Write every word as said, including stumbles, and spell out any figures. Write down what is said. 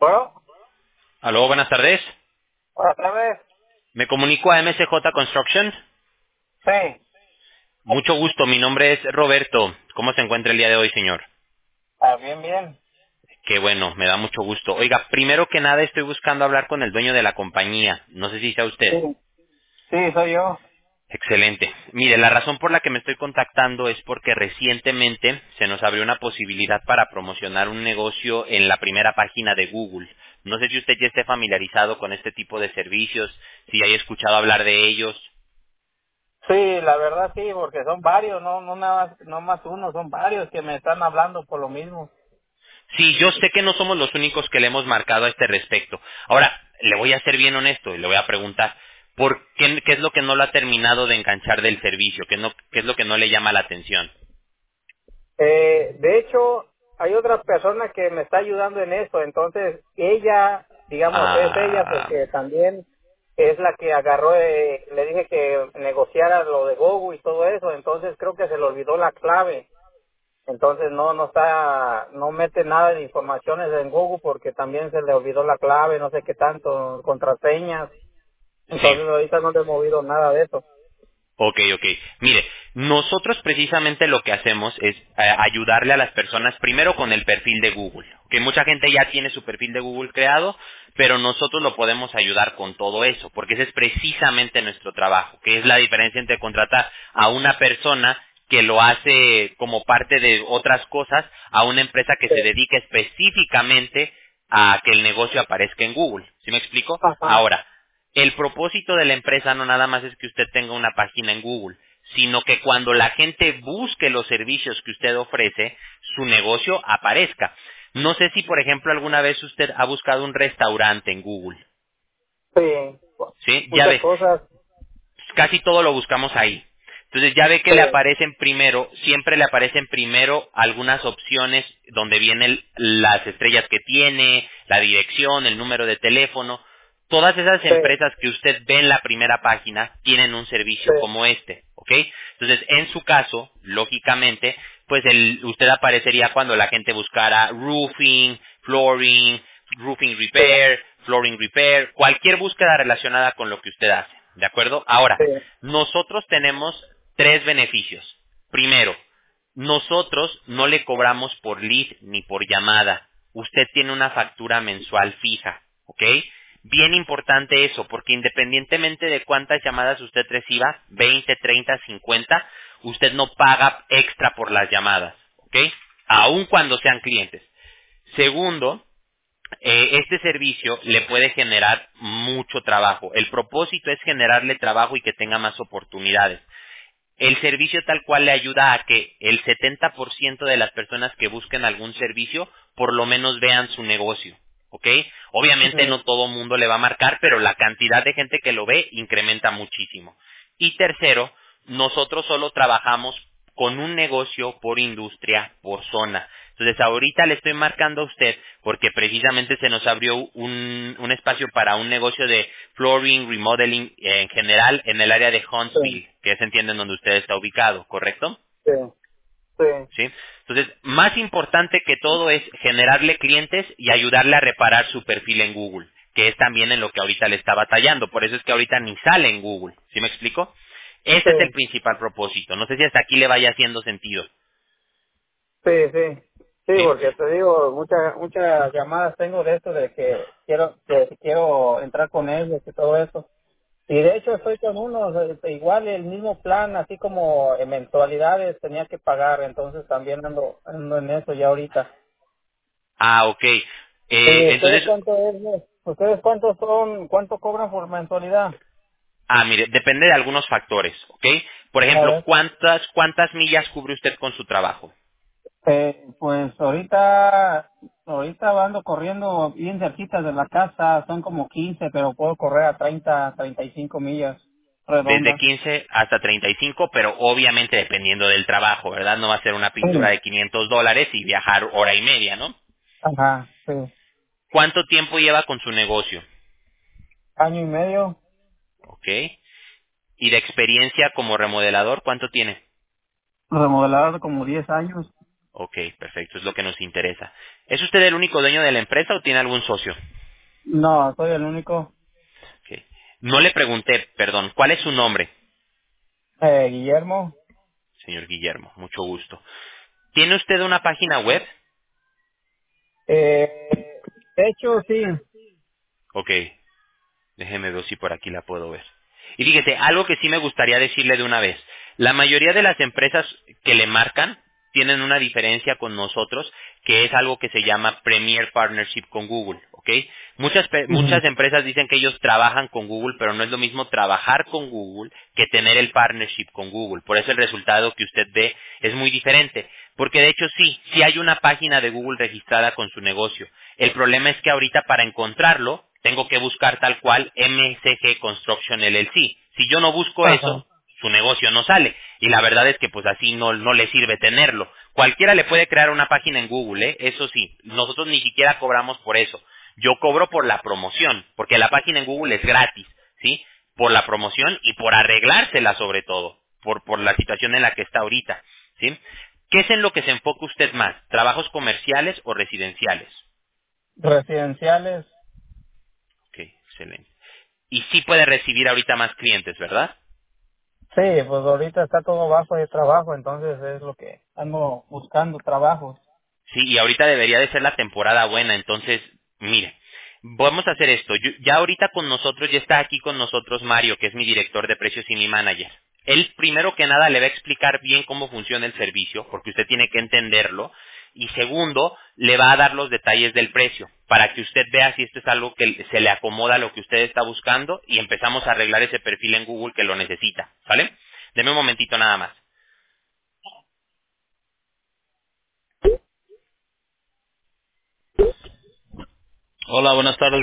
Bueno, Aló, buenas tardes. otra vez. Me comunico a M S J Construction. Sí. Mucho gusto, mi nombre es Roberto. ¿Cómo se encuentra el día de hoy, señor? Ah, bien, bien. Qué bueno, me da mucho gusto. Oiga, primero que nada estoy buscando hablar con el dueño de la compañía. No sé si sea usted. Sí. Sí, soy yo. Excelente. Mire, la razón por la que me estoy contactando es porque recientemente se nos abrió una posibilidad para promocionar un negocio en la primera página de Google. No sé si usted ya esté familiarizado con este tipo de servicios, si haya escuchado hablar de ellos. Sí, la verdad sí, porque son varios, no no nada más, no más uno, son varios que me están hablando por lo mismo. Sí, yo sé que no somos los únicos que le hemos marcado a este respecto. Ahora, le voy a ser bien honesto y le voy a preguntar, ¿por qué, qué es lo que no lo ha terminado de enganchar del servicio? ¿Qué, no, ¿Qué es lo que no le llama la atención? Eh, de hecho, hay otra persona que me está ayudando en eso, entonces ella, digamos, es ella Ah, porque también es la que agarró, eh, le dije que negociara lo de Gogo y todo eso, entonces creo que se le olvidó la clave. Entonces no no está, no mete nada de informaciones en Google porque también se le olvidó la clave, no sé qué tanto, contraseñas. sí. Entonces ahorita no le he movido nada de eso. Ok, ok. Mire, nosotros precisamente lo que hacemos es eh, ayudarle a las personas primero con el perfil de Google. Que mucha gente ya tiene su perfil de Google creado, pero nosotros lo podemos ayudar con todo eso, porque ese es precisamente nuestro trabajo, que es la diferencia entre contratar a una persona que lo hace como parte de otras cosas a una empresa que Sí. se dedica específicamente a que el negocio aparezca en Google. ¿Sí me explico? Ajá. Ahora, el propósito de la empresa no nada más es que usted tenga una página en Google, sino que cuando la gente busque los servicios que usted ofrece, su negocio aparezca. No sé si, por ejemplo, alguna vez usted ha buscado un restaurante en Google, Sí. ¿sí? Ya Muchas ve, cosas. casi todo lo buscamos ahí. Entonces ya ve que Sí. le aparecen primero, siempre le aparecen primero algunas opciones donde vienen las estrellas que tiene, la dirección, el número de teléfono. Todas esas Sí. empresas que usted ve en la primera página tienen un servicio Sí. como este, ¿ok? Entonces, en su caso, lógicamente, pues el, usted aparecería cuando la gente buscara roofing, flooring, roofing Sí. repair, flooring repair, cualquier búsqueda relacionada con lo que usted hace, ¿de acuerdo? Ahora, Sí. nosotros tenemos tres beneficios. Primero, nosotros no le cobramos por lead ni por llamada. Usted tiene una factura mensual fija, ¿ok? Bien importante eso, porque independientemente de cuántas llamadas usted reciba, veinte, treinta, cincuenta, usted no paga extra por las llamadas, ¿ok? Aun cuando sean clientes. Segundo, eh, este servicio le puede generar mucho trabajo. El propósito es generarle trabajo y que tenga más oportunidades. El servicio tal cual le ayuda a que el setenta por ciento de las personas que busquen algún servicio por lo menos vean su negocio, ¿ok? Obviamente Ujú. no todo mundo le va a marcar, pero la cantidad de gente que lo ve incrementa muchísimo. Y tercero, nosotros solo trabajamos con un negocio por industria, por zona. Entonces ahorita le estoy marcando a usted porque precisamente se nos abrió un, un espacio para un negocio de flooring, remodeling eh, en general en el área de Sí. Huntsville, que se entiende en donde usted está ubicado, ¿correcto? Sí. Sí. ¿Sí? Entonces, más importante que todo es generarle clientes y ayudarle a reparar su perfil en Google, que es también en lo que ahorita le está batallando. Por eso es que ahorita ni sale en Google. ¿Sí me explico? Ese es el Sí. principal propósito. No sé si hasta aquí le vaya haciendo sentido. Sí, sí. Sí, ¿Sí? porque te digo, muchas muchas llamadas tengo de esto de que quiero que quiero entrar con ellos y todo eso. Y de hecho estoy con unos, este, igual el mismo plan, así como en mensualidades tenía que pagar, entonces también ando, ando en eso ya ahorita. Ah, ok. ¿Y Eh, ustedes entonces, cuánto es? eh? ¿Ustedes cuántos son, cuánto cobran por mensualidad? ah, mire, depende de algunos factores, ¿ok? Por A ejemplo, ver. ¿cuántas, cuántas millas cubre usted con su trabajo? Eh, pues ahorita, ahorita ando corriendo bien cerquita de la casa, son como quince, pero puedo correr a treinta, treinta y cinco millas Desde redondas. quince hasta treinta y cinco, pero obviamente dependiendo del trabajo, ¿verdad? No va a ser una pintura Sí. de quinientos dólares y viajar hora y media, ¿no? Ajá, sí. ¿Cuánto tiempo lleva con su negocio? Año y medio, ¿Ok? ¿Y de experiencia como remodelador, cuánto tiene? remodelar como diez años. Ok, perfecto, es lo que nos interesa. ¿Es usted el único dueño de la empresa o tiene algún socio? No, soy el único. Ok. No le pregunté, perdón, ¿cuál es su nombre? Eh, Guillermo. Señor Guillermo, mucho gusto. ¿Tiene usted una página web? Eh, de hecho, sí. Ok, déjeme ver si por aquí la puedo ver. Y fíjese, algo que sí me gustaría decirle de una vez. La mayoría de las empresas que le marcan tienen una diferencia con nosotros, que es algo que se llama Premier Partnership con Google, ¿ok? Muchas, pe- Ujú. muchas empresas dicen que ellos trabajan con Google, pero no es lo mismo trabajar con Google que tener el partnership con Google. Por eso el resultado que usted ve es muy diferente. Porque de hecho sí, sí hay una página de Google registrada con su negocio. El problema es que ahorita para encontrarlo tengo que buscar tal cual M C G Construction L L C. Si yo no busco Ajá. eso, su negocio no sale. Y la verdad es que pues así no, no le sirve tenerlo. Cualquiera le puede crear una página en Google, ¿eh? Eso sí, nosotros ni siquiera cobramos por eso. Yo cobro por la promoción, porque la página en Google es gratis, ¿sí? Por la promoción y por arreglársela sobre todo, por, por la situación en la que está ahorita, ¿sí? ¿Qué es en lo que se enfoca usted más? ¿Trabajos comerciales o residenciales? Residenciales. Ok, excelente. Y sí puede recibir ahorita más clientes, ¿verdad? Sí, pues ahorita está todo bajo de trabajo, entonces es lo que ando buscando trabajos. Sí, y ahorita debería de ser la temporada buena, entonces, mire, vamos a hacer esto. Yo- ya ahorita con nosotros, ya está aquí con nosotros Mario, que es mi director de precios y mi manager. Él, primero que nada, le va a explicar bien cómo funciona el servicio, porque usted tiene que entenderlo. Y segundo, le va a dar los detalles del precio, para que usted vea si esto es algo que se le acomoda a lo que usted está buscando y empezamos a arreglar ese perfil en Google que lo necesita, ¿vale? Deme un momentito nada más. Hola, buenas tardes.